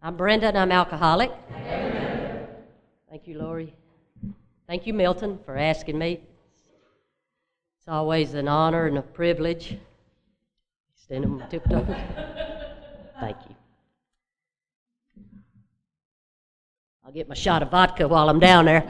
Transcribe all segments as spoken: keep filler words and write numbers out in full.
I'm Brenda, and I'm alcoholic. Amen. Thank you, Lori. Thank you, Milton, for asking me. It's always an honor and a privilege. Stand on my tiptoes. Thank you. I'll get my shot of vodka while I'm down there.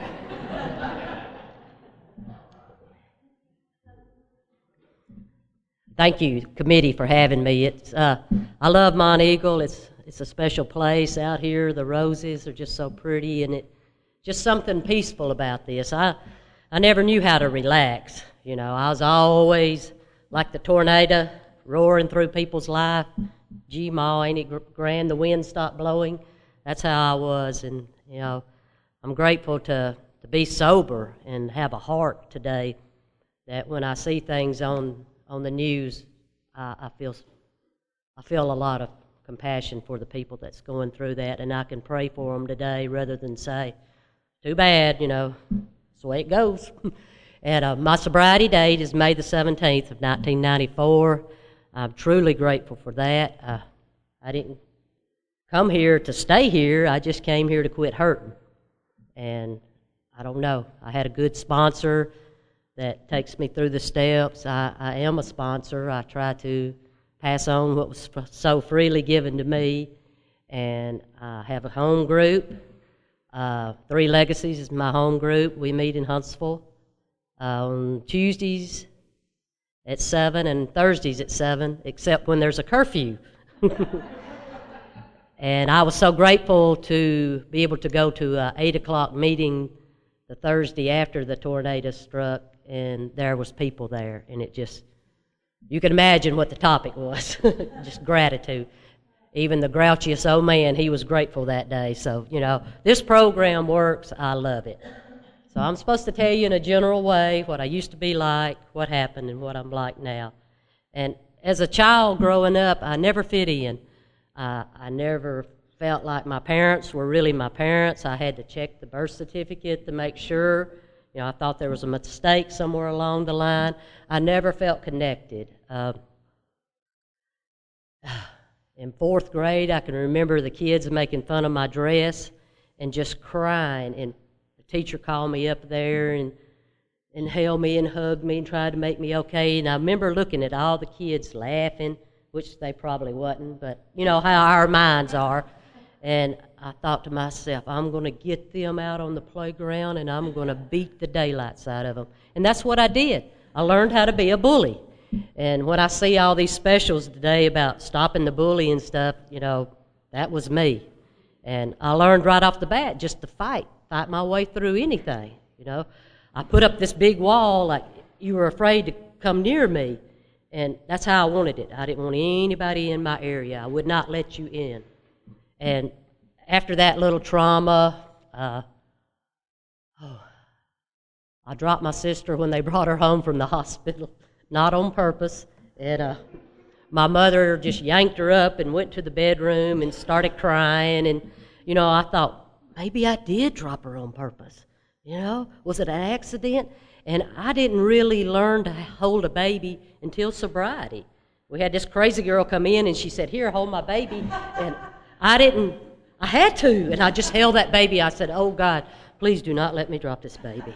Thank you, committee, for having me. It's uh, I love Monteagle. It's it's a special place out here. The roses are just so pretty, and it just something peaceful about this. I I never knew how to relax. You know, I was always like the tornado roaring through people's life. Gee, Ma, ain't it grand? The wind stopped blowing. That's how I was, and you know, I'm grateful to to be sober and have a heart today. That when I see things on on the news, I, I feel I feel a lot of compassion for the people that's going through that, and I can pray for them today rather than say, too bad, you know, that's the way it goes. And uh, my sobriety date is May the seventeenth of nineteen ninety-four. I'm truly grateful for that. Uh, I didn't come here to stay here. I just came here to quit hurting. And I don't know. I had a good sponsor that takes me through the steps. I, I am a sponsor. I try to pass on what was so freely given to me. And I have a home group. Uh, Three Legacies is my home group. We meet in Huntsville uh, on Tuesdays at seven and Thursdays at seven, except when there's a curfew. And I was so grateful to be able to go to an eight o'clock meeting the Thursday after the tornado struck, and there was people there, and it just, you can imagine what the topic was, just gratitude. Even the grouchiest old man, he was grateful that day. So, you know, this program works. I love it. So I'm supposed to tell you in a general way what I used to be like, what happened, and what I'm like now. And as a child growing up, I never fit in. Uh, I never felt like my parents were really my parents. I had to check the birth certificate to make sure. You know, I thought there was a mistake somewhere along the line. I never felt connected. Uh, in fourth grade, I can remember the kids making fun of my dress and just crying. And the teacher called me up there and, and held me and hugged me and tried to make me okay. And I remember looking at all the kids laughing, which they probably wasn't, but you know how our minds are. And I thought to myself, I'm going to get them out on the playground and I'm going to beat the daylights out of them. And that's what I did. I learned how to be a bully. And when I see all these specials today about stopping the bully and stuff, you know, that was me. And I learned right off the bat just to fight, fight my way through anything, you know. I put up this big wall like you were afraid to come near me. And that's how I wanted it. I didn't want anybody in my area. I would not let you in. And after that little trauma, uh, oh, I dropped my sister when they brought her home from the hospital, not on purpose. And uh, my mother just yanked her up and went to the bedroom and started crying. And, you know, I thought, maybe I did drop her on purpose. You know, was it an accident? And I didn't really learn to hold a baby until sobriety. We had this crazy girl come in and she said, here, hold my baby. And I didn't, I had to, and I just held that baby. I said, oh God, please do not let me drop this baby.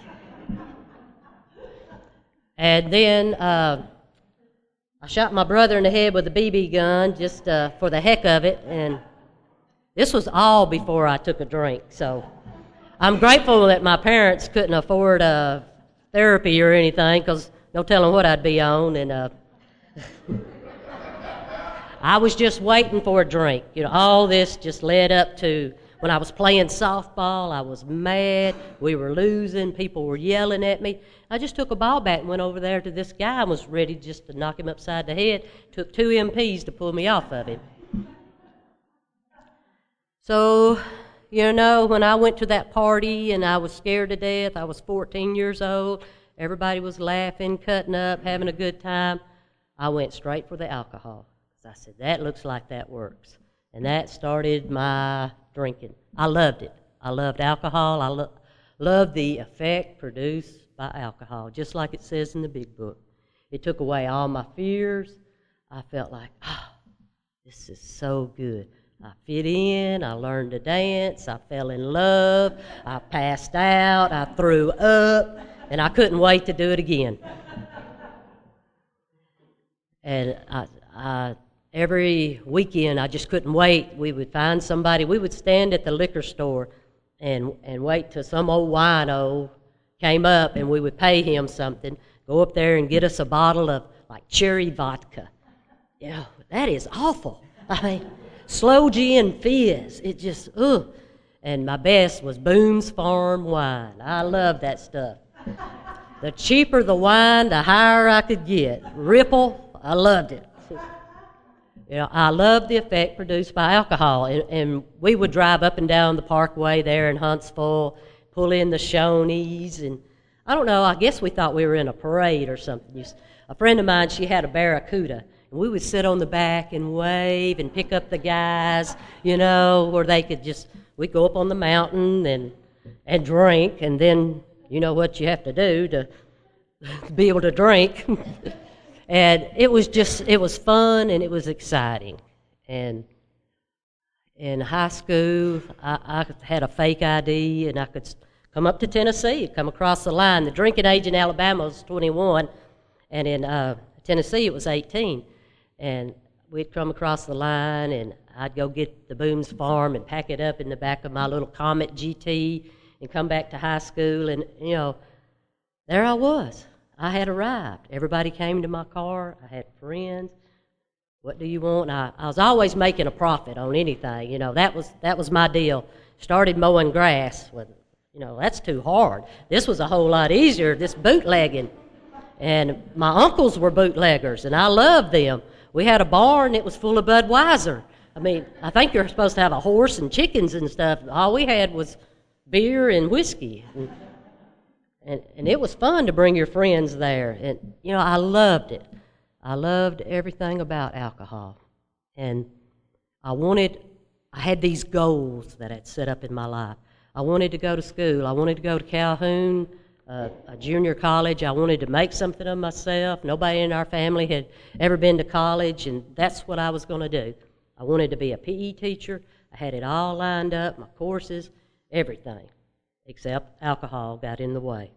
And then uh, I shot my brother in the head with a B B gun just uh, for the heck of it. And this was all before I took a drink. So I'm grateful that my parents couldn't afford a therapy or anything, because no telling what I'd be on. And uh, I was just waiting for a drink. You know, all this just led up to when I was playing softball. I was mad. We were losing. People were yelling at me. I just took a ball bat and went over there to this guy and was ready just to knock him upside the head. Took two M Ps to pull me off of him. So, you know, when I went to that party and I was scared to death, I was fourteen years old. Everybody was laughing, cutting up, having a good time. I went straight for the alcohol. I said, that looks like that works. And that started my drinking. I loved it. I loved alcohol. I lo- loved the effect produced by alcohol, just like it says in the big book. It took away all my fears. I felt like, ah, oh, this is so good. I fit in, I learned to dance, I fell in love, I passed out, I threw up, and I couldn't wait to do it again. And I, I, every weekend, I just couldn't wait. We would find somebody. We would stand at the liquor store and and wait till some old wino came up, and we would pay him something, go up there and get us a bottle of, like, cherry vodka. Yeah, that is awful. I mean, slow gin fizz. It just, ugh. And my best was Boone's Farm wine. I love that stuff. The cheaper the wine, the higher I could get. Ripple, I loved it. You know, I loved the effect produced by alcohol, and, and we would drive up and down the parkway there in Huntsville, pull in the Shoney's, and I don't know, I guess we thought we were in a parade or something. A friend of mine, she had a Barracuda, and we would sit on the back and wave and pick up the guys, you know, where they could just, we'd go up on the mountain and and drink, and then you know what you have to do to, to be able to drink. And it was just, it was fun and it was exciting. And in high school, I, I had a fake I D, and I could come up to Tennessee, come across the line. The drinking age in Alabama was twenty-one, and in uh, Tennessee it was eighteen. And we'd come across the line, and I'd go get the Boone's Farm and pack it up in the back of my little Comet G T and come back to high school, and, you know, there I was. I had arrived. Everybody came to my car. I had friends. What do you want? I, I was always making a profit on anything. You know, that was that was my deal. Started mowing grass. With, you know, that's too hard. This was a whole lot easier, this bootlegging. And my uncles were bootleggers, and I loved them. We had a barn that was full of Budweiser. I mean, I think you're supposed to have a horse and chickens and stuff. All we had was beer and whiskey. And, And, and it was fun to bring your friends there. And, you know, I loved it. I loved everything about alcohol. And I wanted, I had these goals that I'd set up in my life. I wanted to go to school. I wanted to go to Calhoun, uh, a junior college. I wanted to make something of myself. Nobody in our family had ever been to college, and that's what I was going to do. I wanted to be a P E teacher. I had it all lined up, my courses, everything, except alcohol got in the way.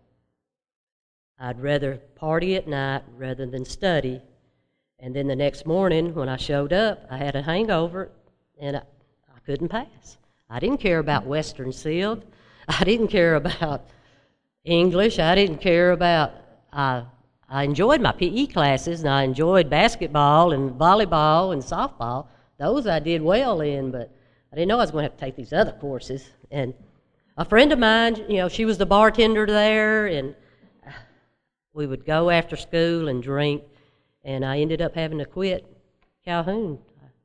I'd rather party at night rather than study. And then the next morning when I showed up, I had a hangover, and I, I couldn't pass. I didn't care about Western Civ. I didn't care about English. I didn't care about, I, I enjoyed my P E classes, and I enjoyed basketball and volleyball and softball. Those I did well in, but I didn't know I was going to have to take these other courses. And a friend of mine, you know, she was the bartender there, and we would go after school and drink, and I ended up having to quit Calhoun.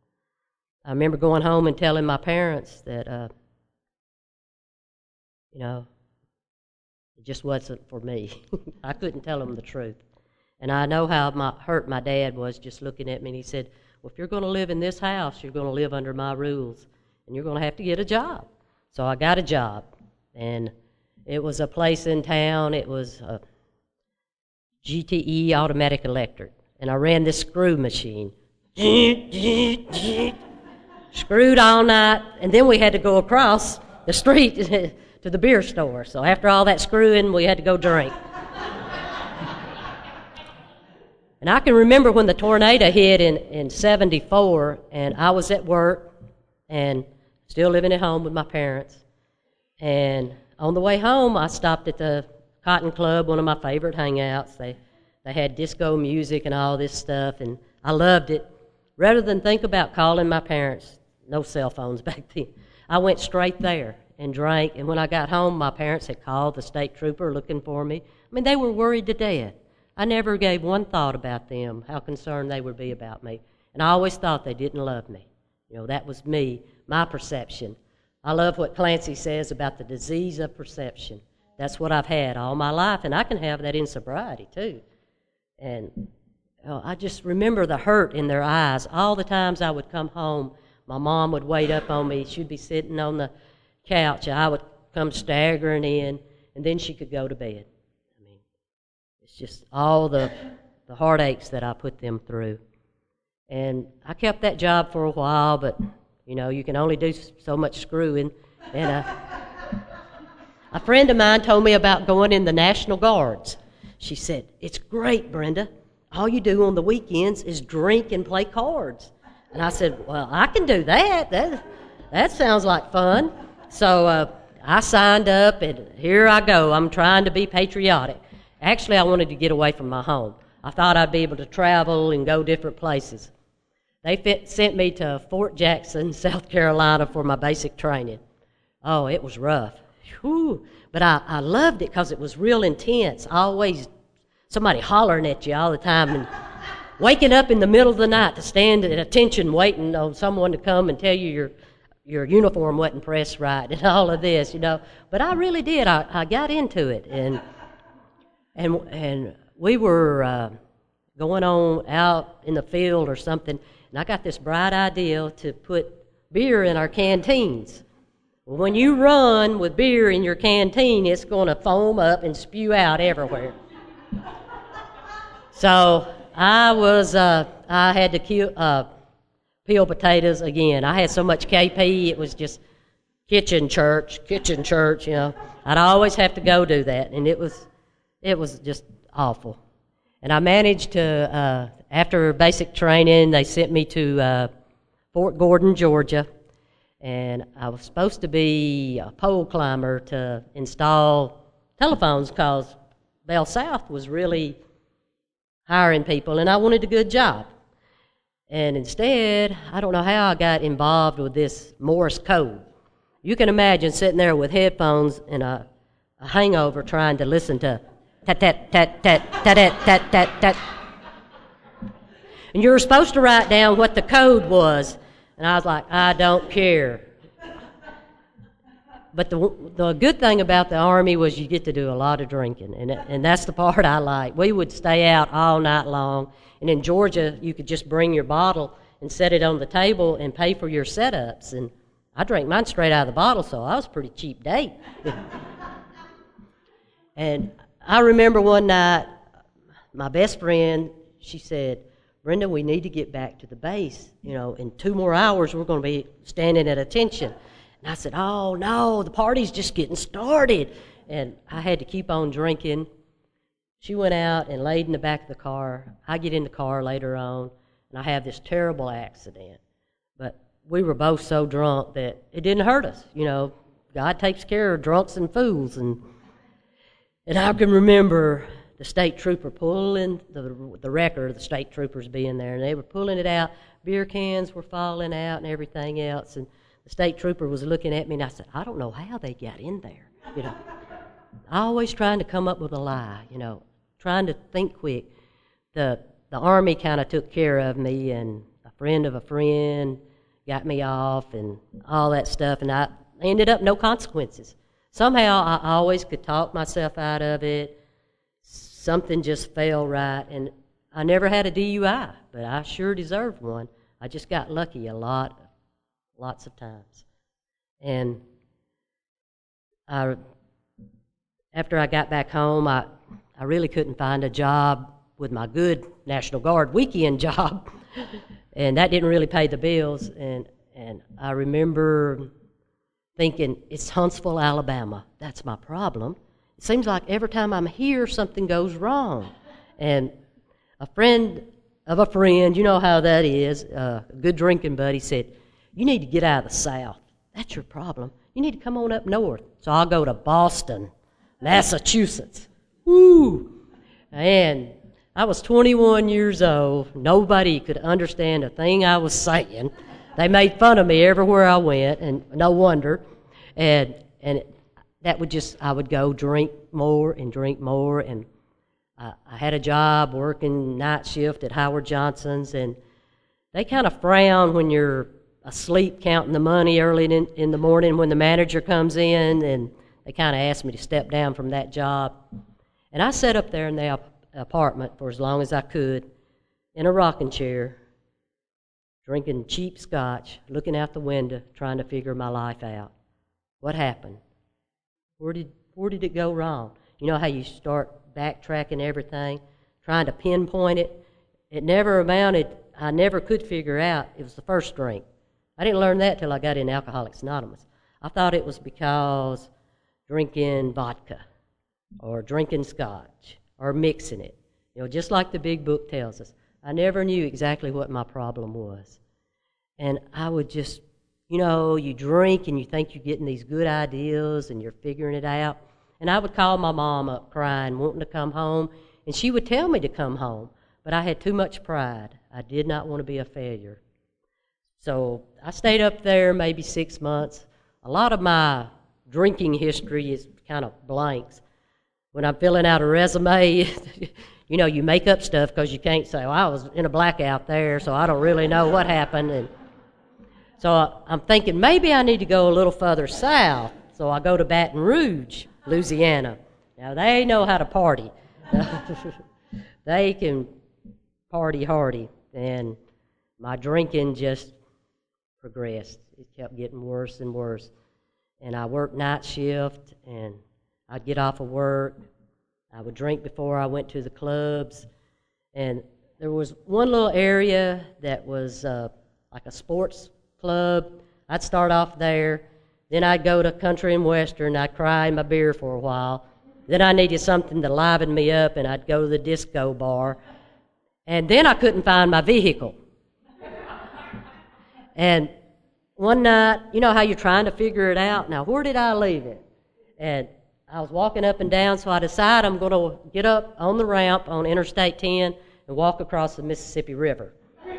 I remember going home and telling my parents that, uh, you know, it just wasn't for me. I couldn't tell them the truth. And I know how my, hurt my dad was just looking at me, and he said, well, if you're going to live in this house, you're going to live under my rules, and you're going to have to get a job. So I got a job, and it was a place in town. It was a G T E automatic electric, and I ran this screw machine. Screwed all night, and then we had to go across the street to the beer store. So after all that screwing, we had to go drink. And I can remember when the tornado hit in, in seventy-four, and I was at work and still living at home with my parents. And on the way home, I stopped at the Cotton Club, one of my favorite hangouts. They they had disco music and all this stuff, and I loved it. Rather than think about calling my parents, no cell phones back then, I went straight there and drank. And when I got home, my parents had called the state trooper looking for me. I mean, they were worried to death. I never gave one thought about them, how concerned they would be about me. And I always thought they didn't love me. You know, that was me, my perception. I love what Clancy says about the disease of perception. That's what I've had all my life, and I can have that in sobriety, too. And oh, I just remember the hurt in their eyes. All the times I would come home, my mom would wait up on me. She'd be sitting on the couch, and I would come staggering in, and then she could go to bed. I mean, it's just all the, the heartaches that I put them through. And I kept that job for a while, but You know, you can only do so much screwing. And uh, a friend of mine told me about going in the National Guards. She said, "It's great, Brenda. All you do on the weekends is drink and play cards." And I said, "Well, I can do that. That, that sounds like fun." So uh, I signed up, and here I go. I'm trying to be patriotic. Actually, I wanted to get away from my home. I thought I'd be able to travel and go different places. They fit, sent me to Fort Jackson, South Carolina for my basic training. Oh, it was rough. Whew. But I, I loved it because it was real intense. Always somebody hollering at you all the time and waking up in the middle of the night to stand at attention waiting on someone to come and tell you your your uniform wasn't pressed right and all of this, you know. But I really did. I, I got into it. And and and we were uh, going on out in the field or something, and I got this bright idea to put beer in our canteens. Well, when you run with beer in your canteen, it's going to foam up and spew out everywhere. So I was, uh, I had to kill, uh, peel potatoes again. I had so much K P, it was just kitchen church, kitchen church, you know. I'd always have to go do that, and it was, it was just awful. And I managed to, uh, after basic training, they sent me to uh, Fort Gordon, Georgia, and I was supposed to be a pole climber to install telephones because Bell South was really hiring people, and I wanted a good job. And instead, I don't know how I got involved with this Morse code. You can imagine sitting there with headphones and a, a hangover trying to listen to tat tat tat tat tat tat tat tat tat. And you were supposed to write down what the code was, and I was like, I don't care. But the the good thing about the Army was you get to do a lot of drinking, and and that's the part I like. We would stay out all night long, and in Georgia, you could just bring your bottle and set it on the table and pay for your setups. And I drank mine straight out of the bottle, so I was a pretty cheap date. And I remember one night, my best friend, she said, "Brenda, we need to get back to the base. You know, in two more hours, we're going to be standing at attention." And I said, "Oh, no, the party's just getting started." And I had to keep on drinking. She went out and laid in the back of the car. I get in the car later on, and I have this terrible accident. But we were both so drunk that it didn't hurt us. You know, God takes care of drunks and fools. And and I can remember the state trooper pulling, the, the record of the state troopers being there, and they were pulling it out. Beer cans were falling out and everything else. And the state trooper was looking at me, and I said, "I don't know how they got in there." You know, always trying to come up with a lie, you know, trying to think quick. The the Army kind of took care of me, and a friend of a friend got me off and all that stuff, and I ended up no consequences. Somehow I always could talk myself out of it. Something just fell right, and I never had a D U I, but I sure deserved one. I just got lucky a lot, lots of times. And I, after I got back home, I, I really couldn't find a job with my good National Guard weekend job, and that didn't really pay the bills. And, and I remember thinking, it's Huntsville, Alabama. That's my problem. It seems like every time I'm here, something goes wrong. And a friend of a friend, you know how that is, uh, a good drinking buddy said, "You need to get out of the South. That's your problem. You need to come on up north." So I'll go to Boston, Massachusetts. Woo! And I was twenty-one years old. Nobody could understand a thing I was saying. They made fun of me everywhere I went, and no wonder. And and it, that would just, I would go drink more and drink more. And I, I had a job working night shift at Howard Johnson's, and they kind of frown when you're asleep counting the money early in, in the morning when the manager comes in, and they kind of asked me to step down from that job. And I sat up there in the ap- apartment for as long as I could in a rocking chair, drinking cheap scotch, looking out the window, trying to figure my life out. What happened? Where did where did it go wrong? You know how you start backtracking everything, trying to pinpoint it? It never amounted, I never could figure out, it was the first drink. I didn't learn that till I got in Alcoholics Anonymous. I thought it was because drinking vodka or drinking scotch or mixing it, you know, just like the big book tells us. I never knew exactly what my problem was. And I would just, you know, you drink and you think you're getting these good ideas and you're figuring it out. And I would call my mom up crying, wanting to come home, and she would tell me to come home. But I had too much pride. I did not want to be a failure. So I stayed up there maybe six months. A lot of my drinking history is kind of blanks. When I'm filling out a resume, you know, you make up stuff because you can't say, well, I was in a blackout there, so I don't really know what happened. And so I'm thinking maybe I need to go a little further south. So I go to Baton Rouge, Louisiana. Now, they know how to party. They can party hardy. And my drinking just progressed. It kept getting worse and worse. And I worked night shift, and I'd get off of work. I would drink before I went to the clubs. And there was one little area that was uh, like a sports club. I'd start off there. Then I'd go to country and western. I'd cry in my beer for a while. Then I needed something to liven me up, and I'd go to the disco bar. And then I couldn't find my vehicle. And one night, you know how you're trying to figure it out? Now, where did I leave it? And I was walking up and down, so I decided I'm going to get up on the ramp on Interstate ten and walk across the Mississippi River.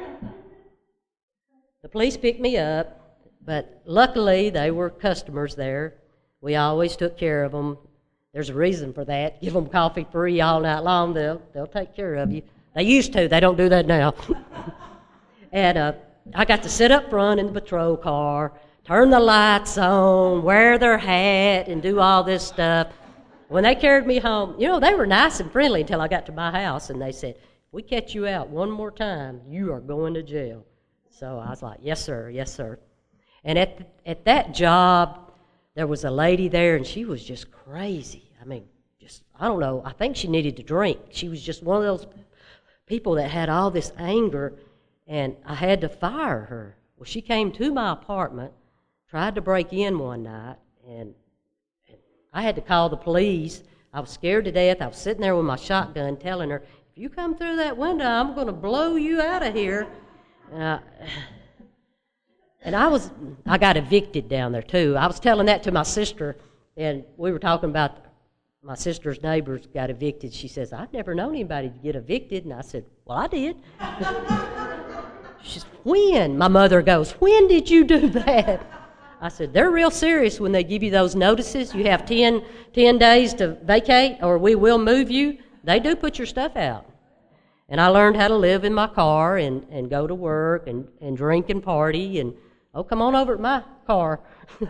The police picked me up, but luckily they were customers there. We always took care of them. There's a reason for that. Give them coffee free all night long. They'll, they'll take care of you. They used to. They don't do that now. And uh, I got to sit up front in the patrol car, turn the lights on, wear their hat, and do all this stuff. When they carried me home, you know, they were nice and friendly until I got to my house, and they said, if we catch you out one more time, you are going to jail. So I was like, yes, sir, yes, sir. And at, the, at that job, there was a lady there, and she was just crazy. I mean, just, I don't know, I think she needed to drink. She was just one of those people that had all this anger, and I had to fire her. Well, she came to my apartment, tried to break in one night, and, and I had to call the police. I was scared to death. I was sitting there with my shotgun telling her, if you come through that window, I'm going to blow you out of here. And I, and I was, I got evicted down there, too. I was telling that to my sister, and we were talking about my sister's neighbors got evicted. She says, I've never known anybody to get evicted. And I said, well, I did. She says, when? My mother goes, when did you do that? I said, they're real serious when they give you those notices. You have ten, ten days to vacate or we will move you. They do put your stuff out. And I learned how to live in my car and, and go to work and, and drink and party. And, oh, come on over to my car.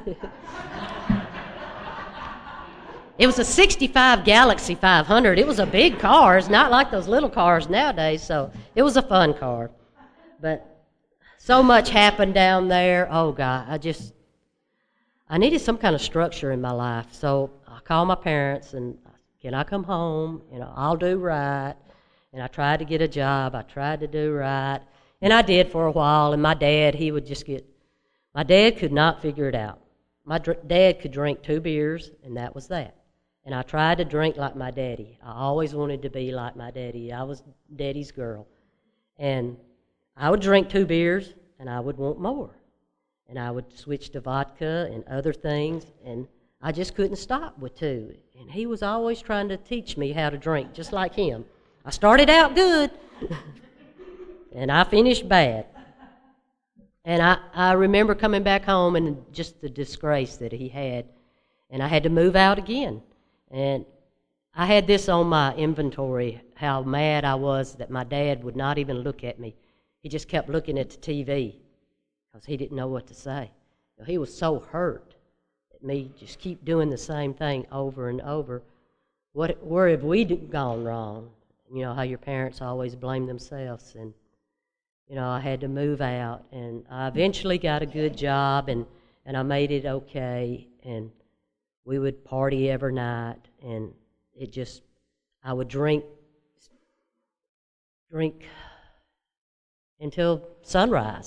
It was a sixty-five Galaxie five hundred. It was a big car. It's not like those little cars nowadays, so it was a fun car. But so much happened down there. Oh, God, I just, I needed some kind of structure in my life. So I called my parents, and can I come home? You know, I'll do right. And I tried to get a job. I tried to do right. And I did for a while, and my dad, he would just get, my dad could not figure it out. My dr- dad could drink two beers, and that was that. And I tried to drink like my daddy. I always wanted to be like my daddy. I was daddy's girl. And I would drink two beers, and I would want more. And I would switch to vodka and other things, and I just couldn't stop with two. And he was always trying to teach me how to drink, just like him. I started out good, and I finished bad. And I, I remember coming back home and just the disgrace that he had, and I had to move out again. And I had this on my inventory, how mad I was that my dad would not even look at me. He just kept looking at the T V because he didn't know what to say. He was so hurt at me just keep doing the same thing over and over. What, where have we gone wrong? You know, how your parents always blame themselves. And, you know, I had to move out. And I eventually got a good job, and, and I made it okay. And we would party every night, and it just, I would drink, drink until sunrise.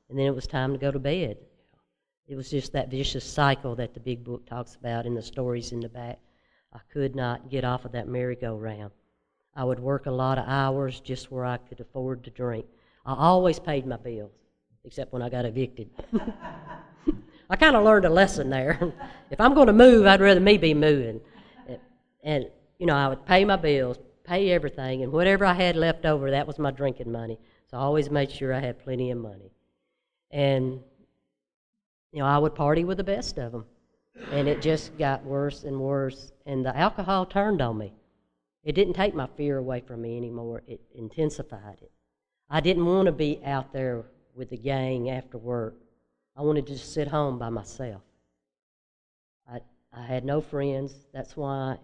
and then it was time to go to bed. It was just that vicious cycle that the big book talks about in the stories in the back. I could not get off of that merry-go-round. I would work a lot of hours just where I could afford to drink. I always paid my bills, except when I got evicted. I kind of learned a lesson there. If I'm going to move, I'd rather me be moving. And, you know, I would pay my bills, pay everything, and whatever I had left over, that was my drinking money. So I always made sure I had plenty of money. And, you know, I would party with the best of them. And it just got worse and worse. And the alcohol turned on me. It didn't take my fear away from me anymore. It intensified it. I didn't want to be out there with the gang after work. I wanted to just sit home by myself. I, I had no friends. That's why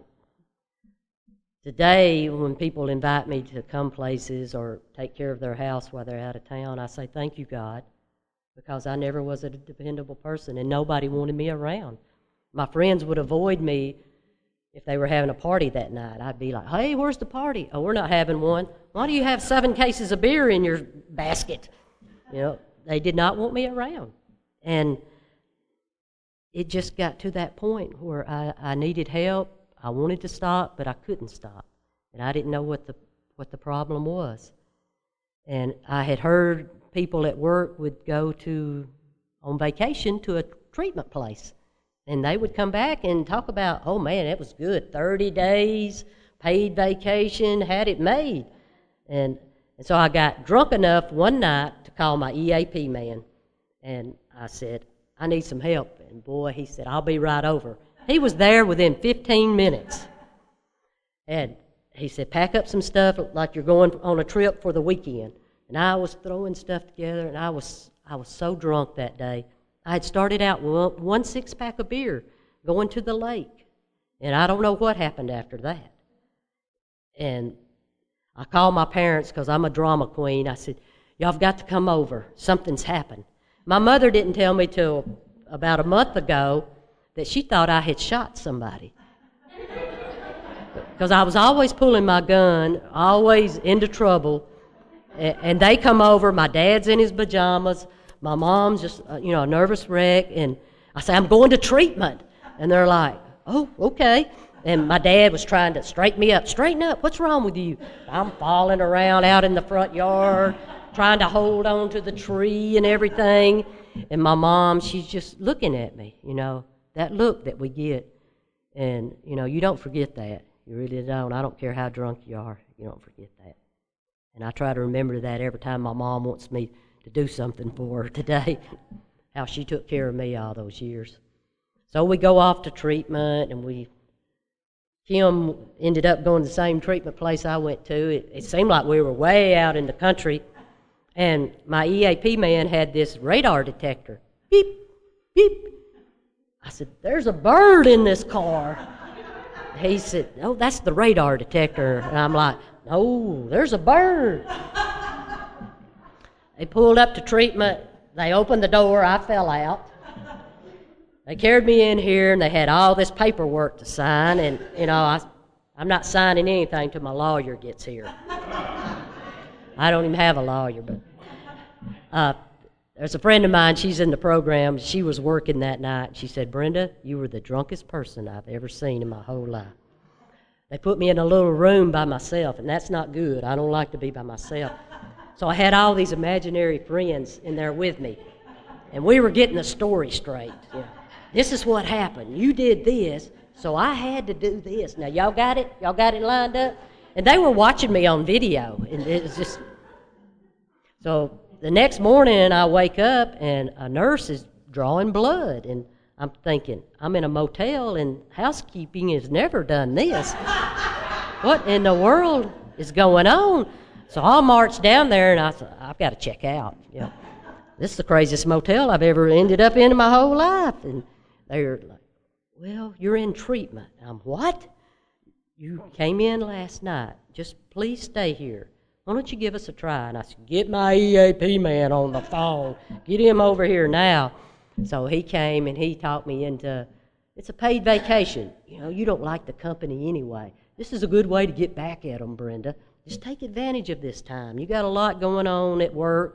today when people invite me to come places or take care of their house while they're out of town, I say, thank you, God, because I never was a dependable person and nobody wanted me around. My friends would avoid me if they were having a party that night. I'd be like, hey, where's the party? Oh, we're not having one. Why do you have seven cases of beer in your basket? You know, they did not want me around. And it just got to that point where I, I needed help. I wanted to stop, but I couldn't stop. And I didn't know what the what the problem was. And I had heard people at work would go to on vacation to a treatment place. And they would come back and talk about, oh, man, it was good. thirty days, paid vacation, had it made. And, and so I got drunk enough one night to call my E A P man. And I said, I need some help. And, boy, he said, I'll be right over. He was there within fifteen minutes. And he said, pack up some stuff like you're going on a trip for the weekend. And I was throwing stuff together, and I was I was so drunk that day. I had started out with one six-pack of beer going to the lake. And I don't know what happened after that. And I called my parents because I'm a drama queen. I said, y'all have got to come over. Something's happened. My mother didn't tell me till about a month ago that she thought I had shot somebody. Because I was always pulling my gun, always into trouble. And they come over, my dad's in his pajamas, my mom's just, uh, you know, a nervous wreck, and I say, I'm going to treatment. And they're like, oh, okay. And my dad was trying to straighten me up. Straighten up, what's wrong with you? I'm falling around out in the front yard, trying to hold on to the tree and everything. And my mom, she's just looking at me, you know, that look that we get. And, you know, you don't forget that. You really don't. I don't care how drunk you are. You don't forget that. And I try to remember that every time my mom wants me to do something for her today, how she took care of me all those years. So we go off to treatment, and we, Kim ended up going to the same treatment place I went to. It, it seemed like we were way out in the country, and my E A P man had this radar detector. Beep, beep. I said, there's a bird in this car. He said, oh, that's the radar detector. And I'm like, no, there's a bird. They pulled up to treatment. They opened the door. I fell out. They carried me in here, and they had all this paperwork to sign. And, you know, I, I'm not signing anything till my lawyer gets here. I don't even have a lawyer. But uh, there's a friend of mine. She's in the program. She was working that night. She said, Brenda, you were the drunkest person I've ever seen in my whole life. They put me in a little room by myself, and that's not good. I don't like to be by myself. So I had all these imaginary friends in there with me, and we were getting the story straight. You know, this is what happened. You did this, so I had to do this. Now, y'all got it? Y'all got it lined up? And they were watching me on video, and it was just... So the next morning, I wake up, and a nurse is drawing blood, and I'm thinking, I'm in a motel, and housekeeping has never done this. What in the world is going on? So I'll march down there, and I said, I've got to check out. You know, this is the craziest motel I've ever ended up in in my whole life. And they're like, well, you're in treatment. I'm, what? You came in last night. Just please stay here. Why don't you give us a try? And I said, get my E A P man on the phone. Get him over here now. So he came, and he talked me into, it's a paid vacation. You know, you don't like the company anyway. This is a good way to get back at them, Brenda. Just take advantage of this time. You got a lot going on at work.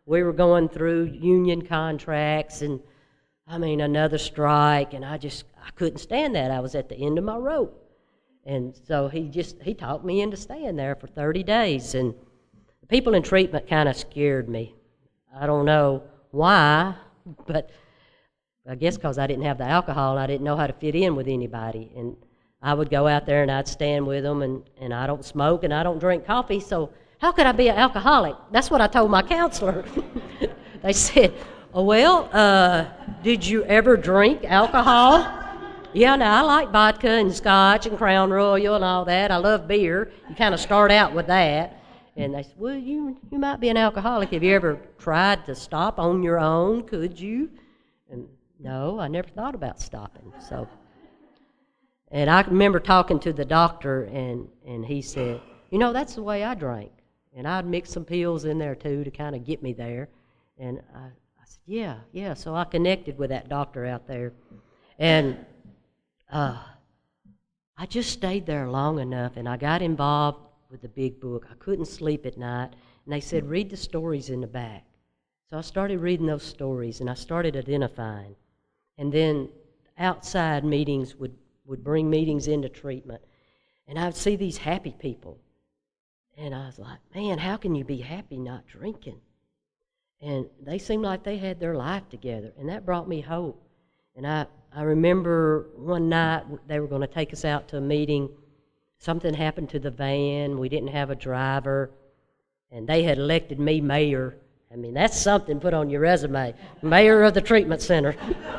we were going through union contracts and, I mean, another strike, and I just, I couldn't stand that. I was at the end of my rope. And so he just, he talked me into staying there for thirty days. And the people in treatment kind of scared me. I don't know why, but I guess because I didn't have the alcohol and I didn't know how to fit in with anybody. And I would go out there and I'd stand with them, and, and I don't smoke and I don't drink coffee, so how could I be an alcoholic? That's what I told my counselor. They said, oh, well, uh, did you ever drink alcohol? Yeah, now I like vodka and scotch and Crown Royal and all that. I love beer. You kind of start out with that. And they said, well, you, you might be an alcoholic. Have you ever tried to stop on your own? Could you? And no, I never thought about stopping. So, and I remember talking to the doctor, and, and he said, you know, that's the way I drank. And I'd mix some pills in there, too, to kind of get me there. And I, I said, yeah, yeah. So I connected with that doctor out there. And uh, I just stayed there long enough, and I got involved with the big book. I couldn't sleep at night. And they said, read the stories in the back. So I started reading those stories, and I started identifying. And then outside meetings would, would bring meetings into treatment. And I'd see these happy people. And I was like, man, how can you be happy not drinking? And they seemed like they had their life together. And that brought me hope. And I, I remember one night they were going to take us out to a meeting. Something happened to the van. We didn't have a driver. And they had elected me mayor. I mean, that's something put on your resume. Mayor of the treatment center.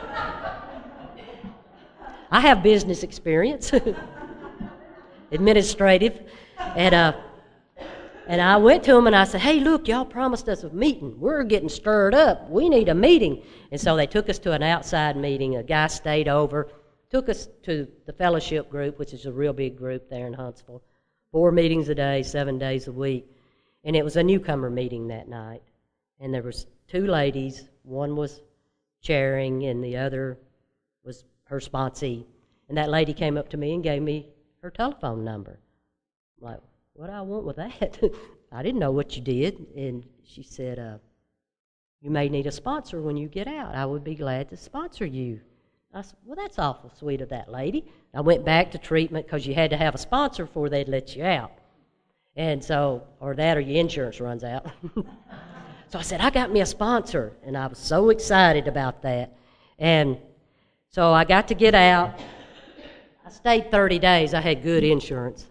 I have business experience, administrative. And, uh, and I went to them and I said, hey, look, y'all promised us a meeting. We're getting stirred up. We need a meeting. And so they took us to an outside meeting. A guy stayed over, took us to the fellowship group, which is a real big group there in Huntsville. Four meetings a day, seven days a week. And it was a newcomer meeting that night. And there was two ladies. One was chairing and the other was her sponsee. And that lady came up to me and gave me her telephone number. I'm like, what do I want with that? I didn't know what you did. And she said, uh, you may need a sponsor when you get out. I would be glad to sponsor you. I said, well, that's awful sweet of that lady. I went back to treatment because you had to have a sponsor before they'd let you out. And so, or that or your insurance runs out. So I said, I got me a sponsor. And I was so excited about that. And so I got to get out. I stayed thirty days. I had good insurance.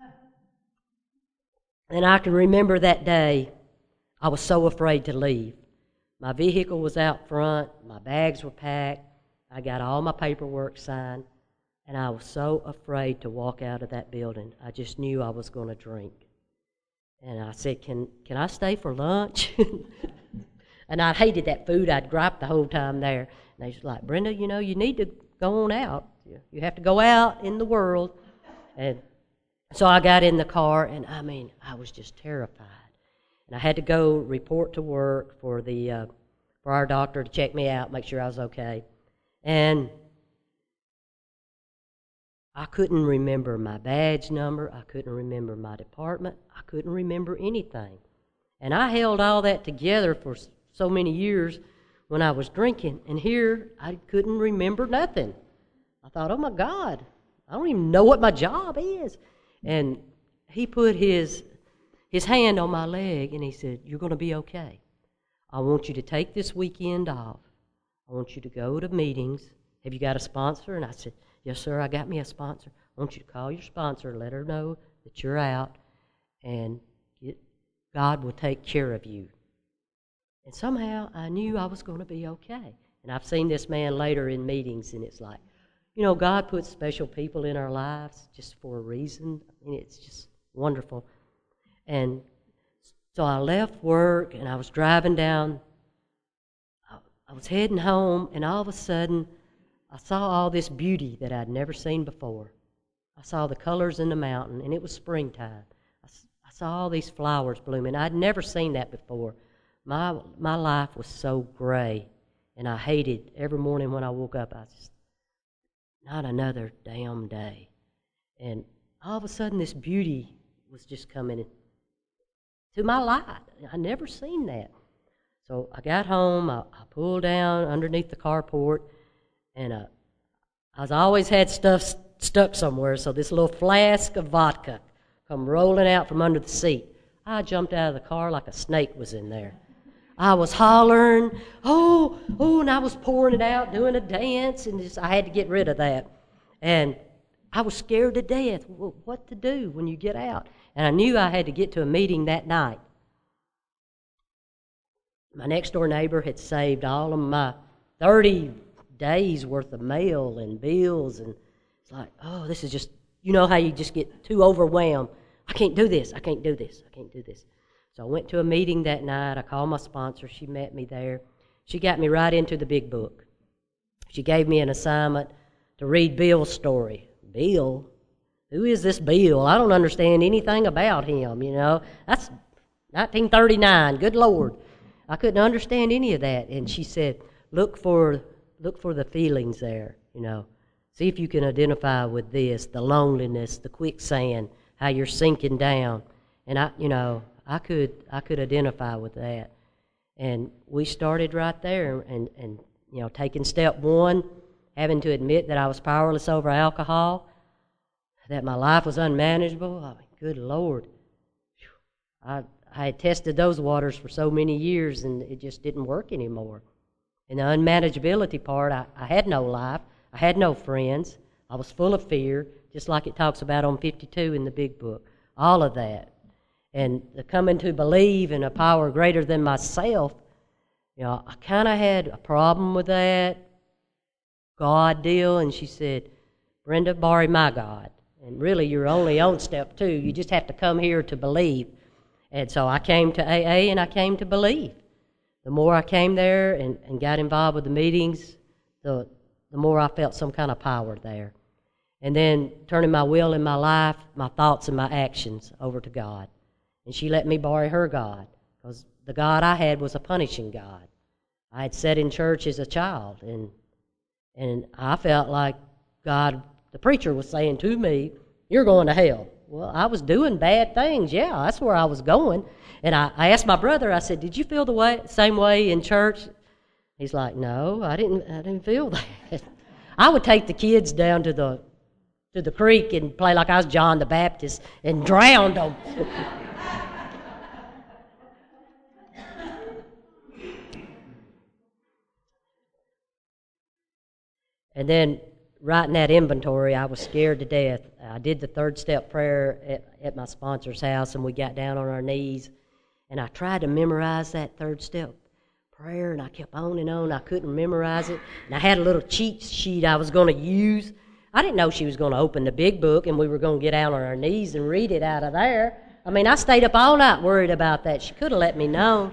And I can remember that day, I was so afraid to leave. My vehicle was out front. My bags were packed. I got all my paperwork signed. And I was so afraid to walk out of that building. I just knew I was going to drink. And I said, can can I stay for lunch? And I hated that food. I'd gripe the whole time there. And they was like, Brenda, you know, you need to go on out. You have to go out in the world. And so I got in the car, and I mean, I was just terrified. And I had to go report to work for the uh, for our doctor to check me out, make sure I was okay. And I couldn't remember my badge number. I couldn't remember my department. I couldn't remember anything. And I held all that together for so many years when I was drinking, and here I couldn't remember nothing. I thought, oh my God, I don't even know what my job is. And he put his his hand on my leg, and he said, you're going to be okay. I want you to take this weekend off. I want you to go to meetings. Have you got a sponsor? And I said, yes, sir, I got me a sponsor. I want you to call your sponsor, let her know that you're out, and get, God will take care of you. And somehow I knew I was going to be okay. And I've seen this man later in meetings, and it's like, you know, God puts special people in our lives just for a reason. I mean, it's just wonderful. And so I left work, and I was driving down. I was heading home, and all of a sudden, I saw all this beauty that I'd never seen before. I saw the colors in the mountain, and it was springtime. I, I saw all these flowers blooming. I'd never seen that before. My my life was so gray, and I hated every morning when I woke up. I just, not another damn day. And all of a sudden, this beauty was just coming to my light. I never seen that. So I got home, I, I pulled down underneath the carport, and uh, I was always had stuff st- stuck somewhere, so this little flask of vodka come rolling out from under the seat. I jumped out of the car like a snake was in there. I was hollering, oh, oh, and I was pouring it out, doing a dance, and just, I had to get rid of that. And I was scared to death what to do when you get out. And I knew I had to get to a meeting that night. My next-door neighbor had saved all of my thirty days' worth of mail and bills, and it's like, oh, this is just, you know how you just get too overwhelmed. I can't do this, I can't do this, I can't do this. So I went to a meeting that night. I called my sponsor. She met me there. She got me right into the big book. She gave me an assignment to read Bill's story. Bill? Who is this Bill? I don't understand anything about him, you know. That's nineteen thirty-nine, good Lord. I couldn't understand any of that. And she said, look for look for the feelings there, you know. See if you can identify with this, the loneliness, the quicksand, how you're sinking down. And I, you know, I could I could identify with that. And we started right there and, and you know, taking step one, having to admit that I was powerless over alcohol, that my life was unmanageable. I mean, good Lord. I, I had tested those waters for so many years, and it just didn't work anymore. And the unmanageability part, I, I had no life. I had no friends. I was full of fear, just like it talks about on fifty-two in the big book. All of that. And the coming to believe in a power greater than myself, you know, I kind of had a problem with that God deal. And she said, Brenda, borrow my God. And really, you're only on step two. You just have to come here to believe. And so I came to A A and I came to believe. The more I came there and, and got involved with the meetings, the, the more I felt some kind of power there. And then turning my will and my life, my thoughts and my actions over to God. And she let me borrow her God, because the God I had was a punishing God. I had sat in church as a child, and and I felt like God, the preacher was saying to me, you're going to hell. Well, I was doing bad things, yeah, that's where I was going. And I, I asked my brother, I said, did you feel the way, same way in church? He's like, no, I didn't I didn't feel that. I would take the kids down to the to the creek and play like I was John the Baptist and drown them. And then writing that inventory, I was scared to death. I did the third step prayer at, at my sponsor's house, and we got down on our knees, and I tried to memorize that third step prayer, and I kept on and on. I couldn't memorize it, and I had a little cheat sheet I was going to use. I didn't know she was going to open the big book, and we were going to get out on our knees and read it out of there. I mean, I stayed up all night worried about that. She could have let me know.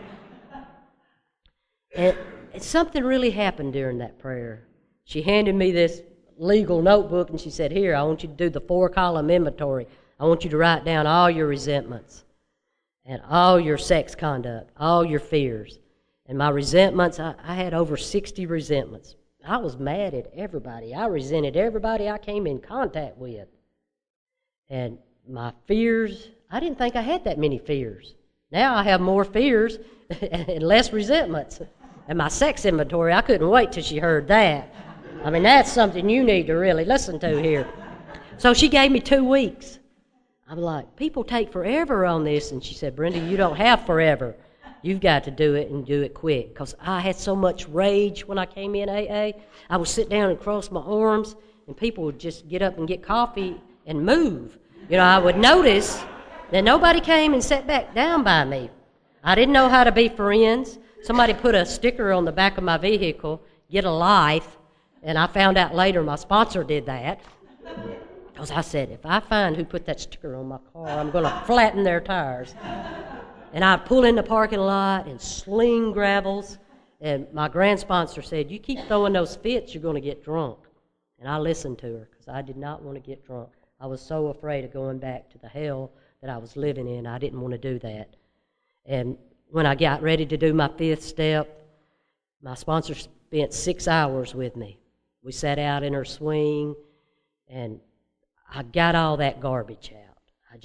And, and something really happened during that prayer. She handed me this legal notebook, and she said, here, I want you to do the four-column inventory. I want you to write down all your resentments and all your sex conduct, all your fears. And my resentments, I, I had over sixty resentments. I was mad at everybody. I resented everybody I came in contact with. And my fears, I didn't think I had that many fears. Now I have more fears and less resentments. And my sex inventory, I couldn't wait till she heard that. I mean, that's something you need to really listen to here. So she gave me two weeks. I'm like, people take forever on this. And she said, Brenda, you don't have forever. You've got to do it and do it quick. Because I had so much rage when I came in A A. I would sit down and cross my arms, and people would just get up and get coffee and move. You know, I would notice that nobody came and sat back down by me. I didn't know how to be friends. Somebody put a sticker on the back of my vehicle, get a life, and I found out later my sponsor did that. Because I said, if I find who put that sticker on my car, I'm going to flatten their tires. And I'd pull in the parking lot and sling gravels. And my grand sponsor said, you keep throwing those fits, you're going to get drunk. And I listened to her because I did not want to get drunk. I was so afraid of going back to the hell that I was living in. I didn't want to do that. And when I got ready to do my fifth step, my sponsor spent six hours with me. We sat out in her swing, and I got all that garbage out. I just,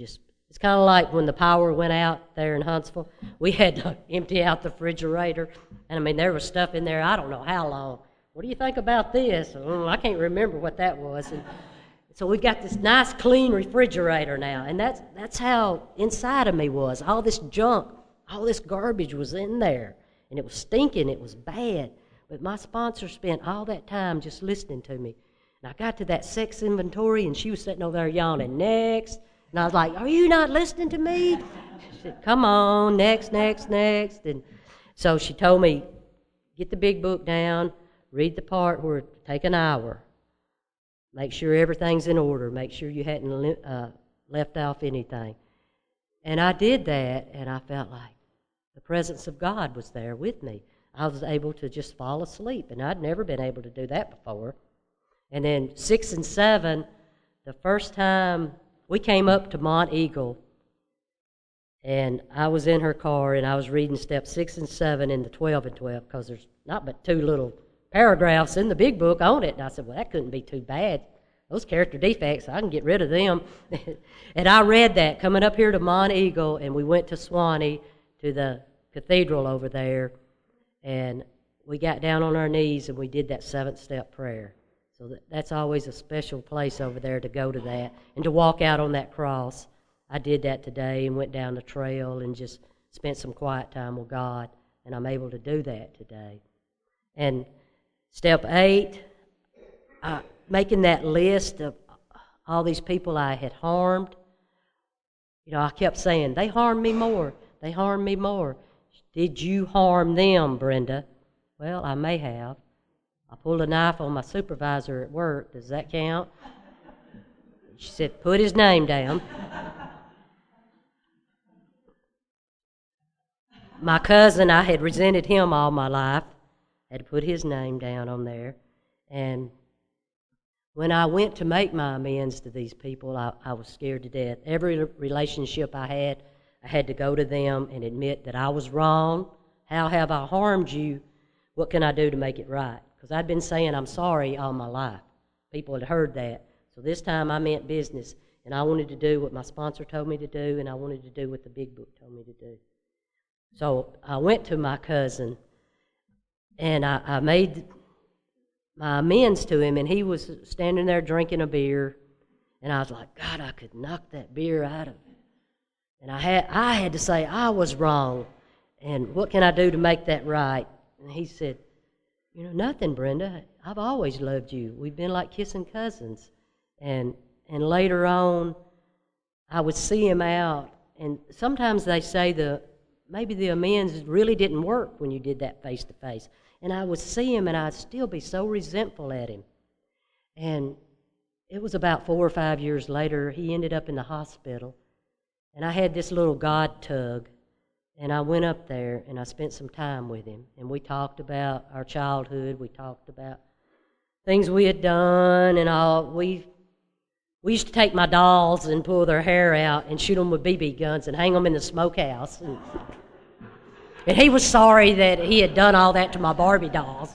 It's kind of like when the power went out there in Huntsville. We had to empty out the refrigerator. And, I mean, there was stuff in there I don't know how long. What do you think about this? Oh, I can't remember what that was. And so we've got this nice, clean refrigerator now. And that's, that's how inside of me was. All this junk, all this garbage was in there. And it was stinking. It was bad. But my sponsor spent all that time just listening to me. And I got to that sex inventory, and she was sitting over there yawning, next. And I was like, are you not listening to me? She said, come on, next, next, next. And so she told me, get the big book down, read the part where it take an hour. Make sure everything's in order. Make sure you hadn't uh, left off anything. And I did that, and I felt like the presence of God was there with me. I was able to just fall asleep, and I'd never been able to do that before. And then six and seven, the first time we came up to Mont Eagle, and I was in her car, and I was reading step six and seven in the twelve and twelve, because there's not but two little paragraphs in the big book on it. And I said, well, that couldn't be too bad. Those character defects, I can get rid of them. And I read that coming up here to Mont Eagle, and we went to Swanee, to the cathedral over there, and we got down on our knees, and we did that seventh-step prayer. So that, that's always a special place over there to go to that and to walk out on that cross. I did that today and went down the trail and just spent some quiet time with God, and I'm able to do that today. And step eight, uh, making that list of all these people I had harmed. You know, I kept saying, they harmed me more. They harmed me more. Did you harm them, Brenda? Well, I may have. I pulled a knife on my supervisor at work. Does that count? She said, put his name down. My cousin, I had resented him all my life. I had to put his name down on there. And when I went to make my amends to these people, I, I was scared to death. Every relationship I had, I had to go to them and admit that I was wrong. How have I harmed you? What can I do to make it right? Because I'd been saying I'm sorry all my life. People had heard that. So this time I meant business, and I wanted to do what my sponsor told me to do, and I wanted to do what the big book told me to do. So I went to my cousin, and I, I made my amends to him, and he was standing there drinking a beer, and I was like, God, I could knock that beer out of him. And I had, I had to say I was wrong, and what can I do to make that right? And he said, you know, nothing, Brenda. I've always loved you. We've been like kissing cousins. And and later on, I would see him out, and sometimes they say the maybe the amends really didn't work when you did that face-to-face. And I would see him, and I'd still be so resentful at him. And it was about four or five years later, he ended up in the hospital, and I had this little God tug. And I went up there, and I spent some time with him. And we talked about our childhood. We talked about things we had done and all. We we used to take my dolls and pull their hair out and shoot them with B B guns and hang them in the smokehouse. And, and he was sorry that he had done all that to my Barbie dolls.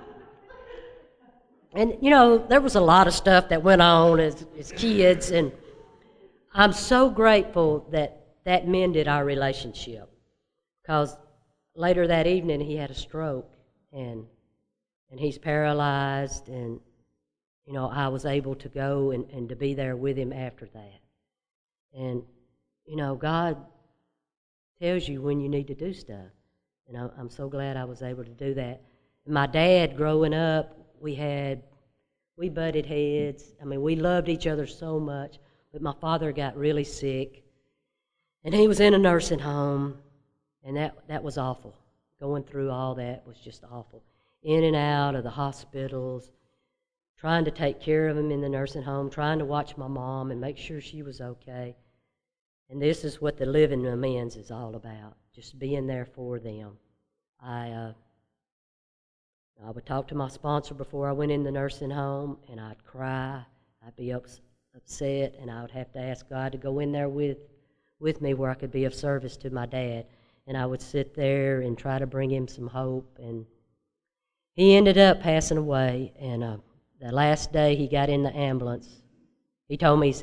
And, you know, there was a lot of stuff that went on as, as kids. And I'm so grateful that that mended our relationship. Because later that evening he had a stroke, and and he's paralyzed, and you know I was able to go and, and to be there with him after that. And you know God tells you when you need to do stuff, and I, I'm so glad I was able to do that. My dad, growing up, we had we butted heads. I mean, we loved each other so much, but my father got really sick, and he was in a nursing home. And that, that was awful. Going through all that was just awful. In and out of the hospitals, trying to take care of him in the nursing home, trying to watch my mom and make sure she was okay. And this is what the Living Amends is all about, just being there for them. I uh, I would talk to my sponsor before I went in the nursing home, and I'd cry. I'd be ups, upset, and I would have to ask God to go in there with, with me where I could be of service to my dad. And I would sit there and try to bring him some hope. And he ended up passing away. And uh, the last day he got in the ambulance, he told me, he said,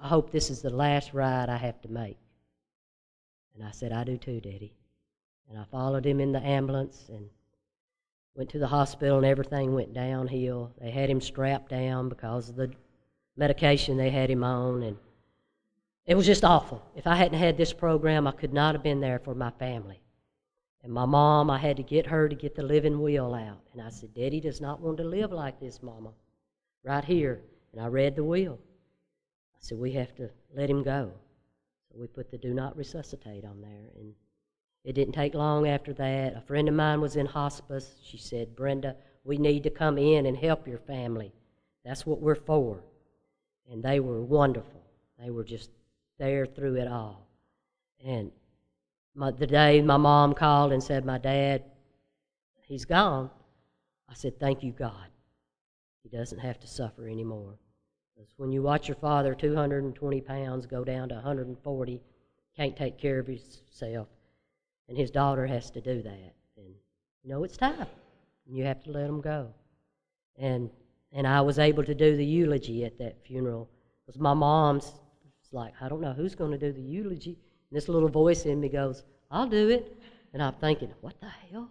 I hope this is the last ride I have to make. And I said, I do too, Daddy. And I followed him in the ambulance and went to the hospital, and everything went downhill. They had him strapped down because of the medication they had him on, and it was just awful. If I hadn't had this program, I could not have been there for my family. And my mom, I had to get her to get the living will out. And I said, Daddy does not want to live like this, Mama, right here. And I read the will. I said, we have to let him go. So we put the do not resuscitate on there. And it didn't take long after that. A friend of mine was in hospice. She said, Brenda, we need to come in and help your family. That's what we're for. And they were wonderful. They were just there through it all. And my, the day my mom called and said, my dad, he's gone, I said, thank you, God. He doesn't have to suffer anymore. Because when you watch your father, two hundred twenty pounds, go down to one hundred forty, can't take care of himself, and his daughter has to do that. And, you know, it's time. You have to let him go. And and I was able to do the eulogy at that funeral. Because my mom's like, I don't know who's going to do the eulogy. And this little voice in me goes, I'll do it. And I'm thinking, what the hell?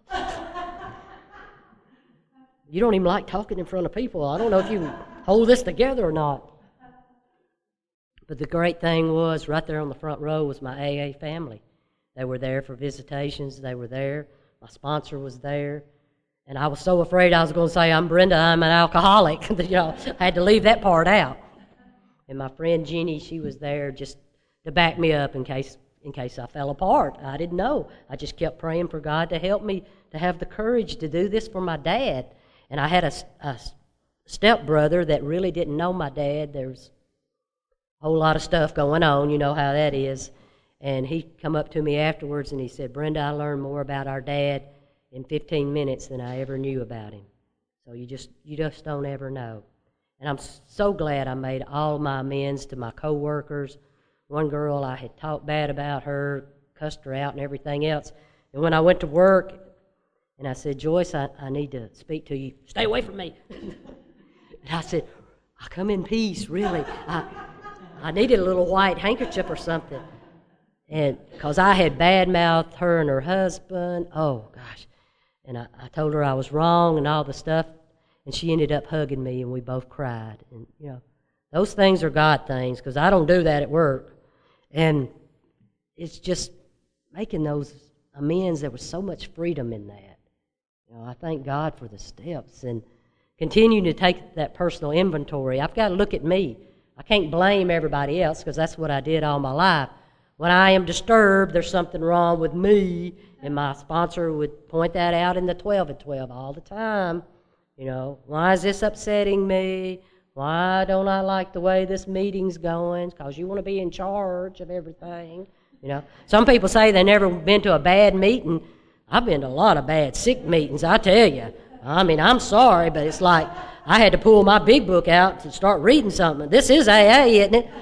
You don't even like talking in front of people. I don't know if you can hold this together or not. But the great thing was, right there on the front row was my A A family. They were there for visitations. They were there. My sponsor was there. And I was so afraid I was going to say, I'm Brenda, I'm an alcoholic. you know, I had to leave that part out. And my friend Jenny, she was there just to back me up in case in case I fell apart. I didn't know. I just kept praying for God to help me to have the courage to do this for my dad. And I had a, a stepbrother that really didn't know my dad. There was a whole lot of stuff going on. You know how that is. And he come up to me afterwards and he said, Brenda, I learned more about our dad in fifteen minutes than I ever knew about him. So you just you just don't ever know. And I'm so glad I made all my amends to my coworkers. One girl, I had talked bad about her, cussed her out and everything else. And when I went to work and I said, Joyce, I, I need to speak to you. Stay away from me. And I said, I come in peace, really. I, I needed a little white handkerchief or something. And because I had bad-mouthed her and her husband. Oh, gosh. And I, I told her I was wrong and all the stuff. And she ended up hugging me, and we both cried. And, you know, those things are God things, because I don't do that at work. And it's just making those amends. There was so much freedom in that. You know, I thank God for the steps. And continuing to take that personal inventory. I've got to look at me. I can't blame everybody else, because that's what I did all my life. When I am disturbed, there's something wrong with me, and my sponsor would point that out in the twelve at twelve all the time. You know, why is this upsetting me? Why don't I like the way this meeting's going? Because you want to be in charge of everything. You know, some people say they've never been to a bad meeting. I've been to a lot of bad sick meetings, I tell you. I mean, I'm sorry, but it's like I had to pull my big book out to start reading something. This is A A, isn't it?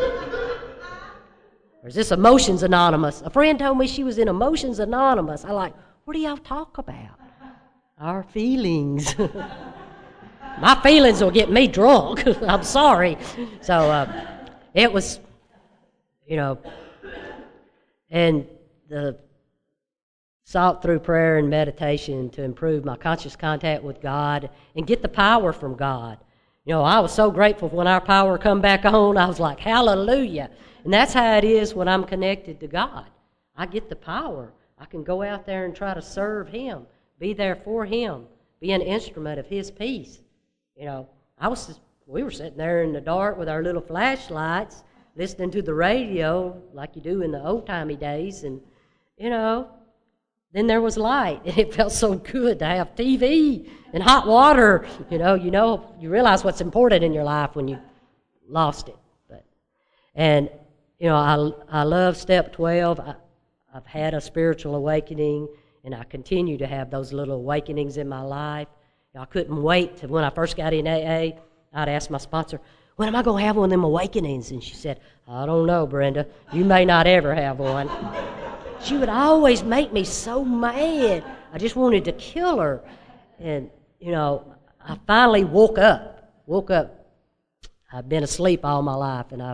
Or is this Emotions Anonymous? A friend told me she was in Emotions Anonymous. I like, what do y'all talk about? Our feelings. My feelings will get me drunk. I'm sorry. So uh, it was, you know, and the sought through prayer and meditation to improve my conscious contact with God and get the power from God. You know, I was so grateful when our power come back on. I was like, hallelujah. And that's how it is when I'm connected to God. I get the power. I can go out there and try to serve Him. Be there for Him. Be an instrument of His peace. You know, I was just, we were sitting there in the dark with our little flashlights, listening to the radio like you do in the old-timey days, and, you know, then there was light, and it felt so good to have T V and hot water. You know, you know, you realize what's important in your life when you lost it. But, and, you know, I, I love Step twelve. I, I've had a spiritual awakening, and I continue to have those little awakenings in my life. You know, I couldn't wait to, when I first got in A A, I'd ask my sponsor, when am I going to have one of them awakenings? And she said, I don't know, Brenda. You may not ever have one. She would always make me so mad. I just wanted to kill her. And, you know, I finally woke up. Woke up. I've been asleep all my life, and I've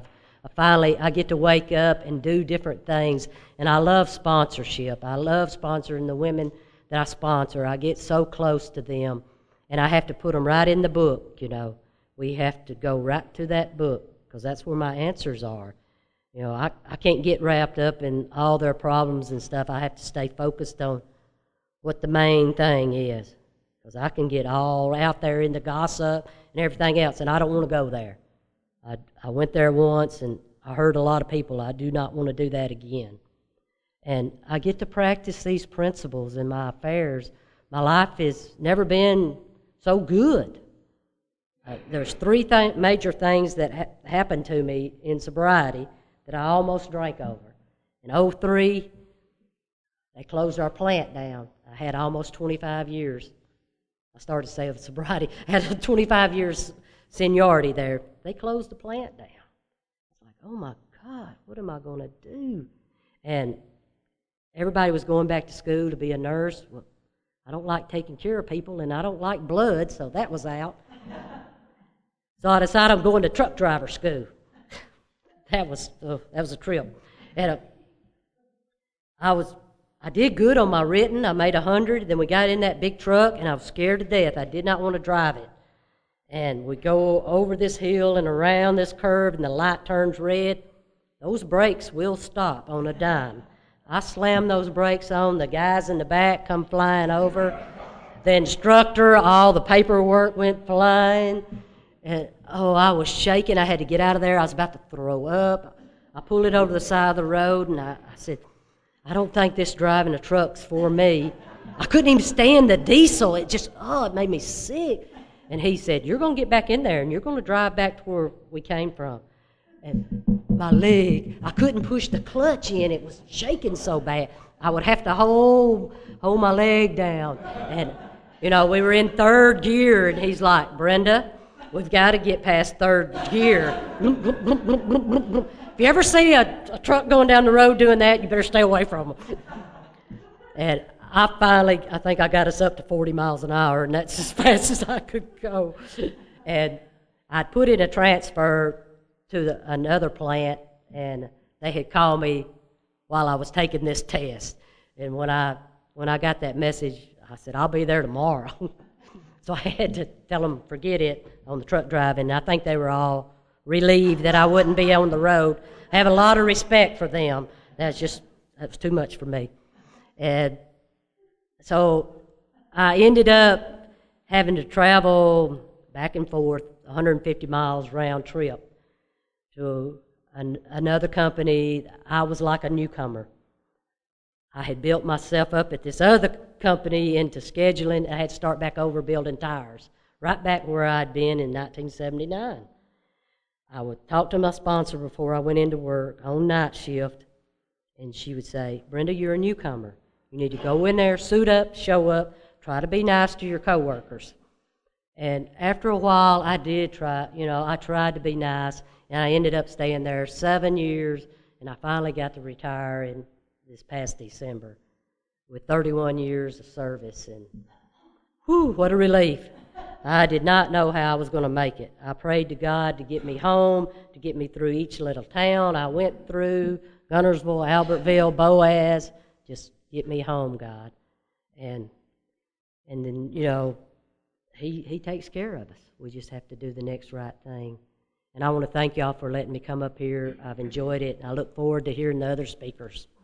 I finally, I get to wake up and do different things. And I love sponsorship. I love sponsoring the women that I sponsor. I get so close to them. And I have to put them right in the book, you know. We have to go right to that book because that's where my answers are. You know, I, I can't get wrapped up in all their problems and stuff. I have to stay focused on what the main thing is because I can get all out there in the gossip and everything else, and I don't want to go there. I, I went there once, and I heard a lot of people. I do not want to do that again. And I get to practice these principles in my affairs. My life has never been so good. Uh, there's three th- major things that ha- happened to me in sobriety that I almost drank over. In oh three, they closed our plant down. I had almost twenty-five years. I started to say of sobriety. I had twenty-five years seniority there. They closed the plant down. It's like, oh my God, what am I going to do? And everybody was going back to school to be a nurse. Well, I don't like taking care of people, and I don't like blood, so that was out. So I decided I'm going to truck driver school. That was uh, that was a trip. And uh, I was I did good on my written. I made a hundred. Then we got in that big truck, and I was scared to death. I did not want to drive it. And we go over this hill and around this curve, and the light turns red. Those brakes will stop on a dime. I slammed those brakes on. The guys in the back come flying over. The instructor, all the paperwork went flying. And, oh, I was shaking. I had to get out of there. I was about to throw up. I pulled it over the side of the road, and I, I said, I don't think this driving a truck's for me. I couldn't even stand the diesel. It just, oh, it made me sick. And he said, you're going to get back in there, and you're going to drive back to where we came from. And my leg, I couldn't push the clutch in. It was shaking so bad. I would have to hold hold my leg down. And, you know, we were in third gear, and he's like, Brenda, we've got to get past third gear. If you ever see a, a truck going down the road doing that, you better stay away from them. And I finally, I think I got us up to forty miles an hour, and that's as fast as I could go. And I put in a transfer to the, another plant, and they had called me while I was taking this test. And when I when I got that message, I said, I'll be there tomorrow. So I had to tell them, forget it, on the truck driving. I think they were all relieved that I wouldn't be on the road. I have a lot of respect for them. That's just, that was too much for me. And so I ended up having to travel back and forth one hundred fifty miles round trip to an, another company. I was like a newcomer. I had built myself up at this other company into scheduling. I had to start back over building tires, right back where I'd been in nineteen seventy-nine. I would talk to my sponsor before I went into work on night shift, and she would say, Brenda, you're a newcomer. You need to go in there, suit up, show up, try to be nice to your coworkers. And after a while, I did try, you know, I tried to be nice, and I ended up staying there seven years, and I finally got to retire in this past December with thirty-one years of service. And whew, what a relief. I did not know how I was going to make it. I prayed to God to get me home, to get me through each little town I went through, Gunnersville, Albertville, Boaz, just get me home, God. And and then, you know, he, he takes care of us. We just have to do the next right thing. And I want to thank y'all for letting me come up here. I've enjoyed it, and I look forward to hearing the other speakers.